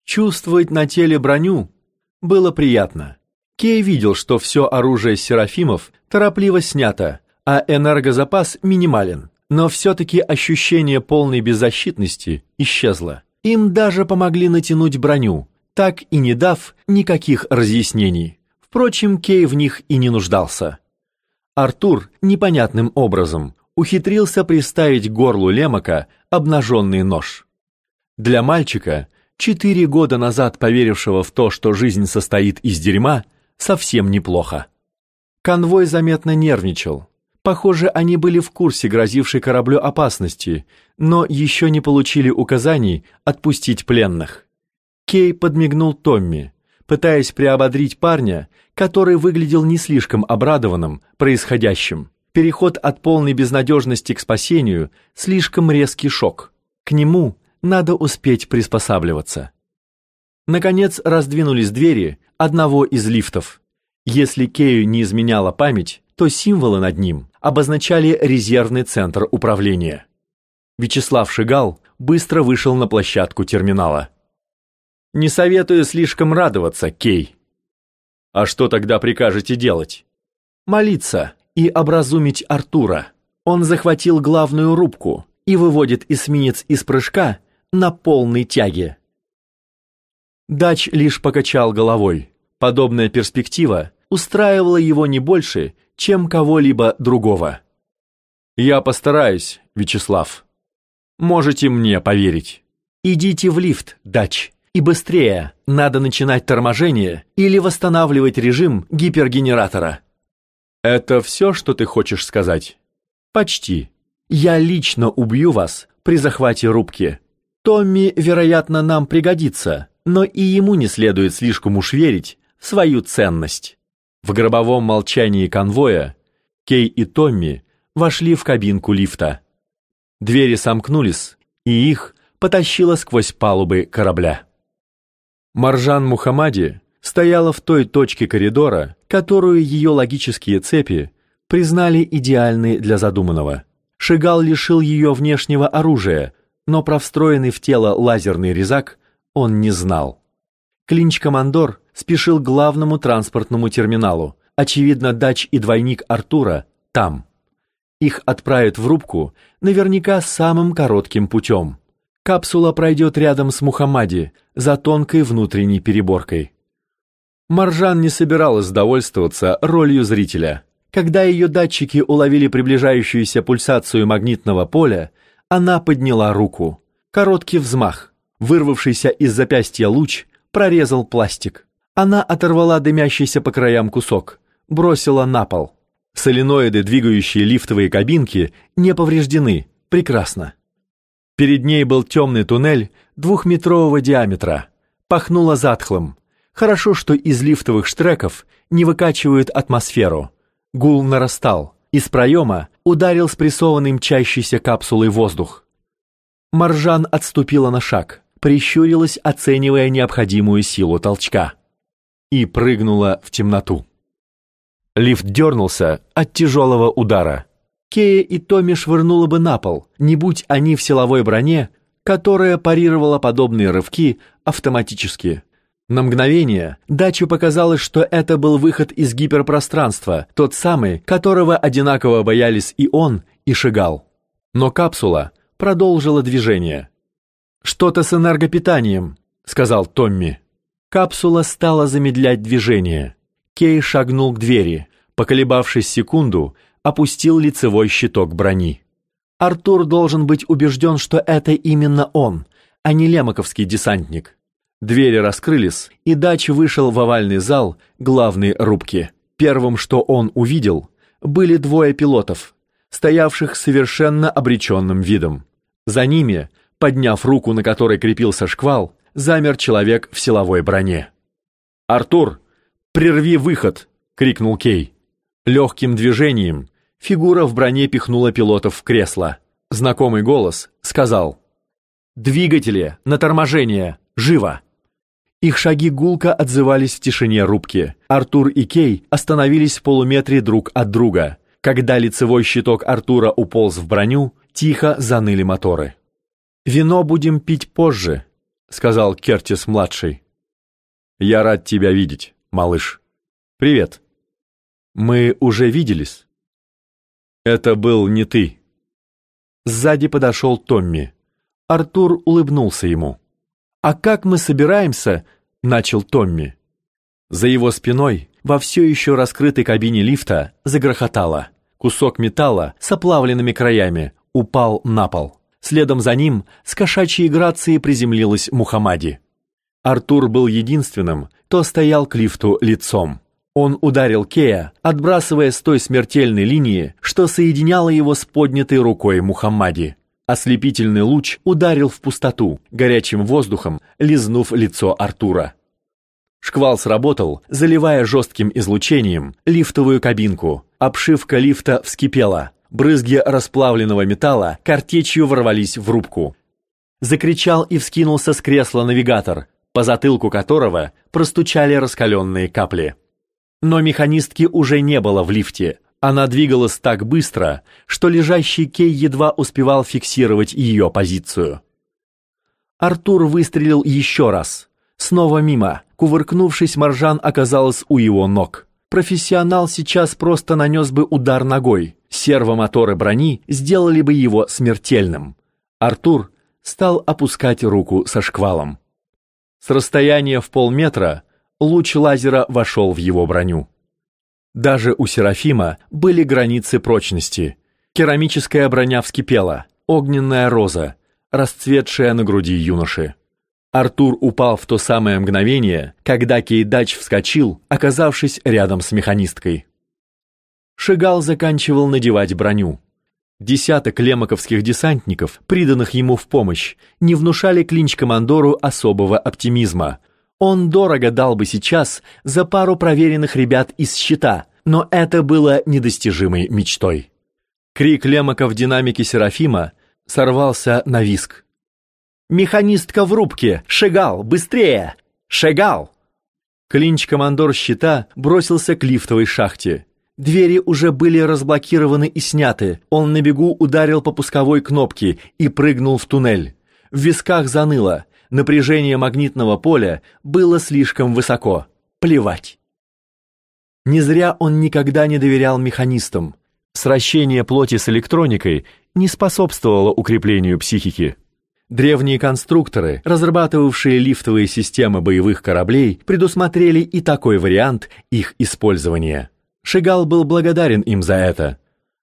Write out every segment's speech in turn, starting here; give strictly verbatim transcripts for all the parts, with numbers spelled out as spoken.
Чувствовать на теле броню было приятно. Кей видел, что все оружие серафимов торопливо снято, а энергозапас минимален, но все-таки ощущение полной беззащитности исчезло. Им даже помогли натянуть броню, так и не дав никаких разъяснений. Впрочем, Кей в них и не нуждался. Артур непонятным образом ухитрился приставить к горлу Лемака обнаженный нож. Для мальчика, четыре года назад поверившего в то, что жизнь состоит из дерьма, совсем неплохо. Конвой заметно нервничал. Похоже, они были в курсе грозившей кораблю опасности, но еще не получили указаний отпустить пленных. Кей подмигнул Томми, пытаясь приободрить парня, который выглядел не слишком обрадованным происходящим. Переход от полной безнадежности к спасению – слишком резкий шок. К нему надо успеть приспосабливаться. Наконец раздвинулись двери одного из лифтов. Если Кею не изменяла память, то символы над ним обозначали резервный центр управления. Вячеслав Шигал быстро вышел на площадку терминала. «Не советую слишком радоваться, Кей». «А что тогда прикажете делать?» «Молиться и образумить Артура. Он захватил главную рубку и выводит эсминец из прыжка на полной тяге». Дач лишь покачал головой. Подобная перспектива устраивала его не больше, чем кого-либо другого. «Я постараюсь, Вячеслав. Можете мне поверить». «Идите в лифт, Дач, и быстрее, надо начинать торможение или восстанавливать режим гипергенератора». «Это все, что ты хочешь сказать?» «Почти. Я лично убью вас при захвате рубки. Томми, вероятно, нам пригодится, но и ему не следует слишком уж верить в свою ценность». В гробовом молчании конвоя Кей и Томми вошли в кабинку лифта. Двери сомкнулись, и их потащило сквозь палубы корабля. Маржан Мухаммади стояла в той точке коридора, которую ее логические цепи признали идеальной для задуманного. Шигал лишил ее внешнего оружия, но про встроенный в тело лазерный резак он не знал. Клинч-командор спешил к главному транспортному терминалу. Очевидно, Дач и двойник Артура там. Их отправят в рубку наверняка самым коротким путем. Капсула пройдет рядом с Мухаммади за тонкой внутренней переборкой. Маржан не собиралась довольствоваться ролью зрителя. Когда ее датчики уловили приближающуюся пульсацию магнитного поля, она подняла руку. Короткий взмах. Вырвавшийся из запястья луч прорезал пластик. Она оторвала дымящийся по краям кусок, бросила на пол. Соленоиды, двигающие лифтовые кабинки, не повреждены. Прекрасно. Перед ней был темный туннель двухметрового диаметра. Пахнуло затхлым. Хорошо, что из лифтовых штреков не выкачивают атмосферу. Гул нарастал. Из проема ударил спрессованный мчащейся капсулой воздух. Маржан отступила на шаг, прищурилась, оценивая необходимую силу толчка, и прыгнула в темноту. Лифт дернулся от тяжелого удара. Кея и Томми швырнуло бы на пол, не будь они в силовой броне, которая парировала подобные рывки автоматически. На мгновение Дачу показалось, что это был выход из гиперпространства, тот самый, которого одинаково боялись и он, и Шигал. Но капсула продолжила движение. «Что-то с энергопитанием», — сказал Томми. Капсула стала замедлять движение. Кей шагнул к двери, поколебавшись секунду, опустил лицевой щиток брони. Артур должен быть убежден, что это именно он, а не лемаковский десантник. Двери раскрылись, и Дач вышел в овальный зал главной рубки. Первым, что он увидел, были двое пилотов, стоявших с совершенно обреченным видом. За ними, подняв руку, на которой крепился шквал, замер человек в силовой броне. «Артур, прерви выход!» — крикнул Кей. Легким движением фигура в броне пихнула пилотов в кресло. Знакомый голос сказал: «Двигатели на торможение! Живо!» Их шаги гулко отзывались в тишине рубки. Артур и Кей остановились в полуметре друг от друга. Когда лицевой щиток Артура уполз в броню, тихо заныли моторы. «Вино будем пить позже», — сказал Кертис-младший. «Я рад тебя видеть, малыш. Привет. Мы уже виделись?» «Это был не ты». Сзади подошел Томми. Артур улыбнулся ему. «А как мы собираемся?» — начал Томми. За его спиной во все еще раскрытой кабине лифта загрохотало. Кусок металла с оплавленными краями упал на пол. Следом за ним с кошачьей грацией приземлилась Мухаммади. Артур был единственным, кто стоял к лифту лицом. Он ударил Кея, отбрасывая с той смертельной линии, что соединяла его с поднятой рукой Мухаммади. Ослепительный луч ударил в пустоту, горячим воздухом лизнув лицо Артура. Шквал сработал, заливая жестким излучением лифтовую кабинку. Обшивка лифта вскипела. Брызги расплавленного металла картечью ворвались в рубку. Закричал и вскинулся с кресла навигатор, по затылку которого простучали раскаленные капли. Но механистки уже не было в лифте. Она двигалась так быстро, что лежащий Кей едва успевал фиксировать ее позицию. Артур выстрелил еще раз. Снова мимо. Кувыркнувшись, Маржан оказалась у его ног. Профессионал сейчас просто нанес бы удар ногой. Сервомоторы брони сделали бы его смертельным. Артур стал опускать руку со шквалом. С расстояния в полметра луч лазера вошел в его броню. Даже у Серафима были границы прочности. Керамическая броня вскипела, огненная роза, расцветшая на груди юноши. Артур упал в то самое мгновение, когда Кейдач вскочил, оказавшись рядом с механисткой. Шигал заканчивал надевать броню. Десяток лемаковских десантников, приданных ему в помощь, не внушали клинч-командору особого оптимизма. Он дорого дал бы сейчас за пару проверенных ребят из щита, но это было недостижимой мечтой. Крик Лемака в динамике Серафима сорвался на визг. «Механистка в рубке! Шигал, быстрее! Шигал!» Клинч-командор щита бросился к лифтовой шахте. Двери уже были разблокированы и сняты. Он на бегу ударил по пусковой кнопке и прыгнул в туннель. В висках заныло. Напряжение магнитного поля было слишком высоко. Плевать. Не зря он никогда не доверял механистам. Сращение плоти с электроникой не способствовало укреплению психики. Древние конструкторы, разрабатывавшие лифтовые системы боевых кораблей, предусмотрели и такой вариант их использования. Шигал был благодарен им за это.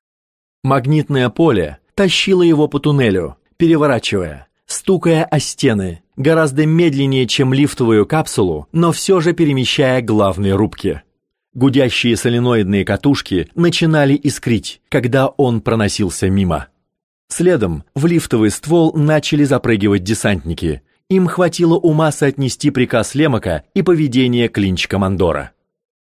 Магнитное поле тащило его по туннелю, переворачивая, стукая о стены, гораздо медленнее, чем лифтовую капсулу, но все же перемещая главные рубки. Гудящие соленоидные катушки начинали искрить, когда он проносился мимо. Следом в лифтовый ствол начали запрыгивать десантники. Им хватило ума соотнести приказ Лемака и поведение клинч-командора.